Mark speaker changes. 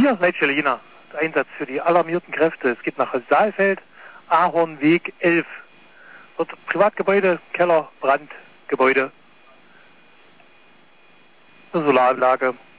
Speaker 1: Hier, Leitstelle Einsatz für die alarmierten Kräfte. Es geht nach Saalfeld, Ahornweg 11. Dort Privatgebäude, Keller, Brandgebäude. Eine Solaranlage.